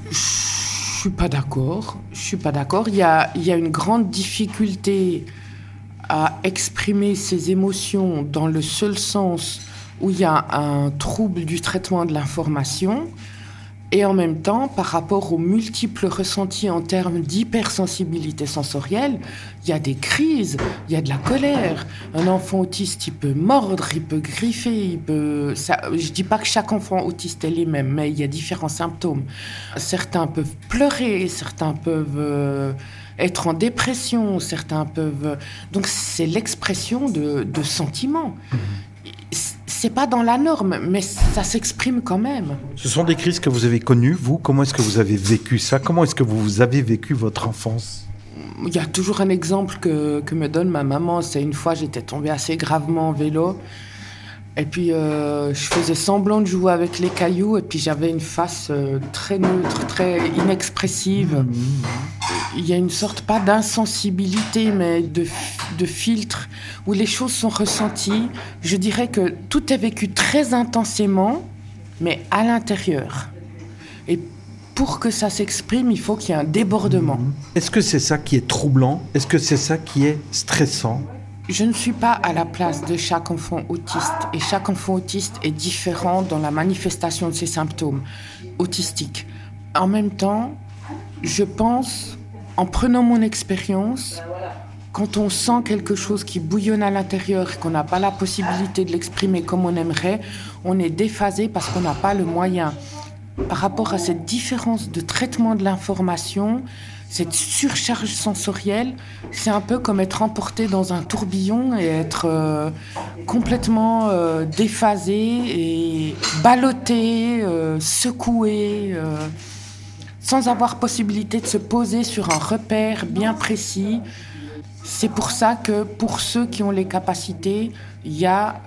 Je suis pas d'accord. Il y a une grande difficulté à exprimer ses émotions dans le seul sens où il y a un trouble du traitement de l'information. Et en même temps, par rapport aux multiples ressentis en termes d'hypersensibilité sensorielle, il y a des crises, il y a de la colère. Un enfant autiste, il peut mordre, il peut griffer, je dis pas que chaque enfant autiste est les mêmes, mais il y a différents symptômes. Certains peuvent pleurer, certains peuvent être en dépression, certains peuvent... Donc c'est l'expression de sentiments. C'est pas dans la norme, mais ça s'exprime quand même. Ce sont des crises que vous avez connues, vous. Comment est-ce que vous avez vécu ça? Comment est-ce que vous avez vécu votre enfance? Il y a toujours un exemple que me donne ma maman. C'est une fois, j'étais tombée assez gravement en vélo. Et puis, je faisais semblant de jouer avec les cailloux. Et puis, j'avais une face très neutre, très inexpressive. Il y a une sorte, pas d'insensibilité, mais de filtre, où les choses sont ressenties. Je dirais que tout est vécu très intensément, mais à l'intérieur. Et pour que ça s'exprime, il faut qu'il y ait un débordement. Est-ce que c'est ça qui est troublant? Est-ce que c'est ça qui est stressant? Je ne suis pas à la place de chaque enfant autiste. Et chaque enfant autiste est différent dans la manifestation de ses symptômes autistiques. En même temps, je pense, en prenant mon expérience, quand on sent quelque chose qui bouillonne à l'intérieur et qu'on n'a pas la possibilité de l'exprimer comme on aimerait, on est déphasé parce qu'on n'a pas le moyen. Par rapport à cette différence de traitement de l'information, cette surcharge sensorielle, c'est un peu comme être emporté dans un tourbillon et être complètement déphasé et ballotté, secoué, sans avoir possibilité de se poser sur un repère bien précis. C'est pour ça que pour ceux qui ont les capacités, il y a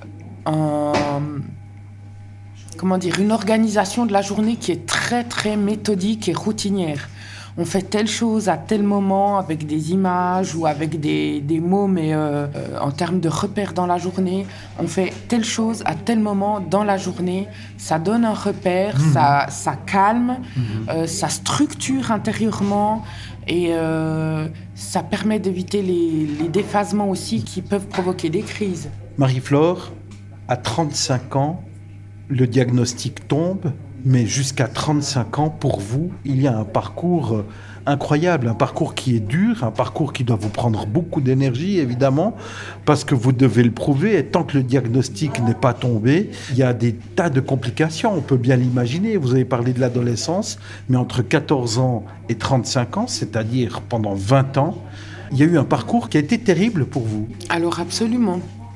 une organisation de la journée qui est très très méthodique et routinière. On fait telle chose à tel moment avec des images ou avec des mots, mais en termes de repères dans la journée, on fait telle chose à tel moment dans la journée. Ça donne un repère, ça calme, ça structure intérieurement et ça permet d'éviter les déphasements aussi qui peuvent provoquer des crises. Marie-Flore, à 35 ans, le diagnostic tombe, mais jusqu'à 35 ans, pour vous, il y a un parcours incroyable, un parcours qui est dur, un parcours qui doit vous prendre beaucoup d'énergie, évidemment, parce que vous devez le prouver, et tant que le diagnostic n'est pas tombé, il y a des tas de complications, on peut bien l'imaginer. Vous avez parlé de l'adolescence, mais entre 14 ans et 35 ans, c'est-à-dire pendant 20 ans, il y a eu un parcours qui a été terrible pour vous. Alors absolument.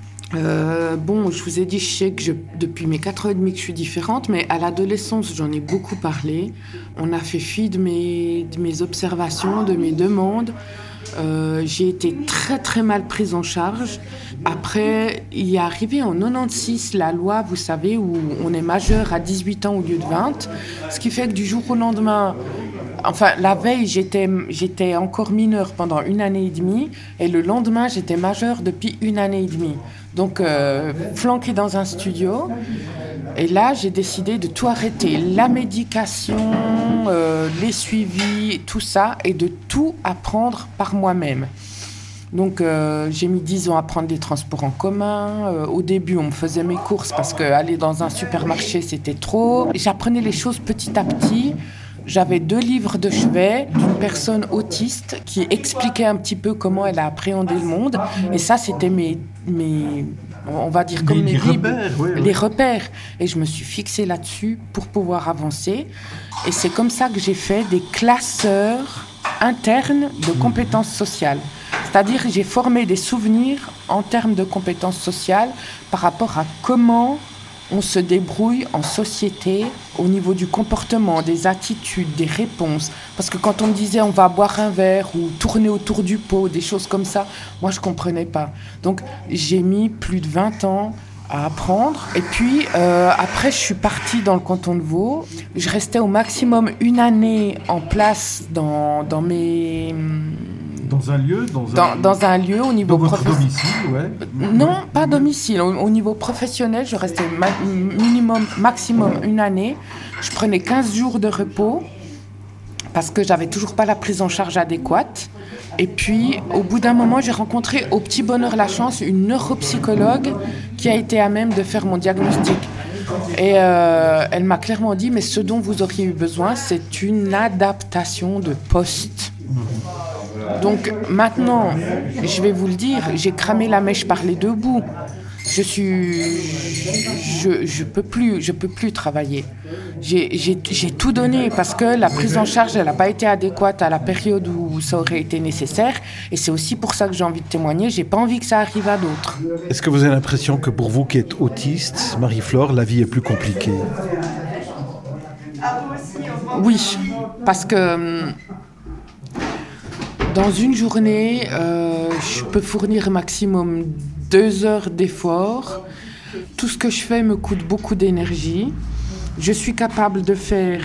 Je vous ai dit, je sais que depuis mes 4 ans et demi que je suis différente, mais à l'adolescence, j'en ai beaucoup parlé. On a fait fi de mes observations, de mes demandes. J'ai été très très mal prise en charge. Après, il est arrivé en 96 la loi, vous savez, où on est majeur à 18 ans au lieu de 20. Ce qui fait que du jour au lendemain... Enfin, la veille, j'étais encore mineure pendant 1 année et demie. Et le lendemain, j'étais majeure depuis 1 année et demie. Donc, flanquée dans un studio. Et là, j'ai décidé de tout arrêter. La médication, les suivis, tout ça. Et de tout apprendre par moi-même. Donc, j'ai mis 10 ans à prendre des transports en commun. Au début, on me faisait mes courses parce qu'aller dans un supermarché, c'était trop. J'apprenais les choses petit à petit. J'avais 2 livres de chevet d'une personne autiste qui expliquait un petit peu comment elle a appréhendé le monde. Et ça, c'était on va dire comme mes repères, les repères. Et je me suis fixée là-dessus pour pouvoir avancer. Et c'est comme ça que j'ai fait des classeurs internes de compétences sociales. C'est-à-dire que j'ai formé des souvenirs en termes de compétences sociales par rapport à comment on se débrouille en société au niveau du comportement, des attitudes, des réponses. Parce que quand on me disait on va boire un verre ou tourner autour du pot, des choses comme ça, moi je ne comprenais pas. Donc j'ai mis plus de 20 ans à apprendre. Et puis après je suis partie dans le canton de Vaud. Je restais au maximum 1 année en place dans mes... Dans un lieu dans un lieu au niveau professionnel. Domicile, ouais. Non, pas domicile. Au niveau professionnel, je restais maximum 1 année. Je prenais 15 jours de repos. parce que j'avais toujours pas la prise en charge adéquate. Et puis, au bout d'un moment, j'ai rencontré au petit bonheur la chance une neuropsychologue qui a été à même de faire mon diagnostic. Et elle m'a clairement dit, mais ce dont vous auriez eu besoin, c'est une adaptation de poste. Donc maintenant, je vais vous le dire, j'ai cramé la mèche par les deux bouts. Je peux plus travailler. J'ai tout donné parce que la prise en charge, elle n'a pas été adéquate à la période où ça aurait été nécessaire. Et c'est aussi pour ça que j'ai envie de témoigner. J'ai pas envie que ça arrive à d'autres. Est-ce que vous avez l'impression que pour vous qui êtes autiste, Marie-Flore, la vie est plus compliquée? Oui, parce que dans une journée, je peux fournir maximum 2 heures d'effort. Tout ce que je fais me coûte beaucoup d'énergie. Je suis capable de faire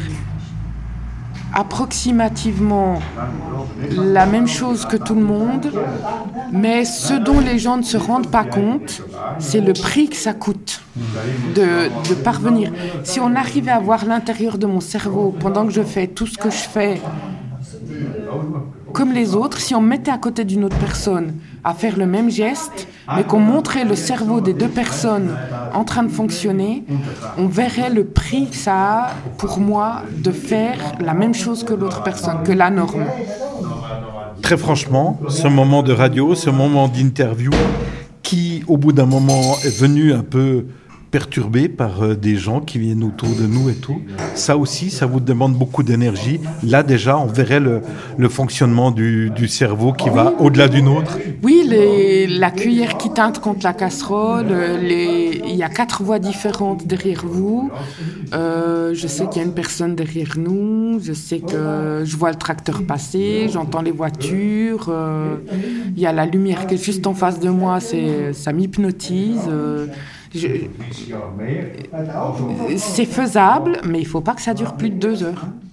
approximativement la même chose que tout le monde, mais ce dont les gens ne se rendent pas compte, c'est le prix que ça coûte de parvenir. Si on arrivait à voir l'intérieur de mon cerveau pendant que je fais tout ce que je fais comme les autres, si on me mettait à côté d'une autre personne à faire le même geste, mais qu'on montrait le cerveau des deux personnes en train de fonctionner, on verrait le prix que ça a pour moi de faire la même chose que l'autre personne, que la norme. Très franchement, ce moment de radio, ce moment d'interview, qui au bout d'un moment est venu un peu perturbé par des gens qui viennent autour de nous et tout. Ça aussi, ça vous demande beaucoup d'énergie. Là, déjà, on verrait le fonctionnement du cerveau qui va au-delà d'une autre. Oui, la cuillère qui teinte contre la casserole, il y a 4 voix différentes derrière vous. Je sais qu'il y a une personne derrière nous. Je sais que je vois le tracteur passer, j'entends les voitures. Il y a la lumière qui est juste en face de moi, ça m'hypnotise. C'est faisable, mais il ne faut pas que ça dure plus de 2 heures.